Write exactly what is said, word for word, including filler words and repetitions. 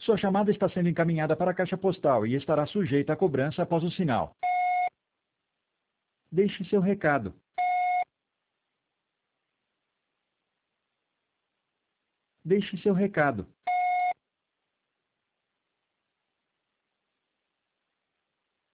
Sua chamada está sendo encaminhada para a caixa postal e estará sujeita a cobrança após o sinal. Deixe seu recado. Deixe seu recado.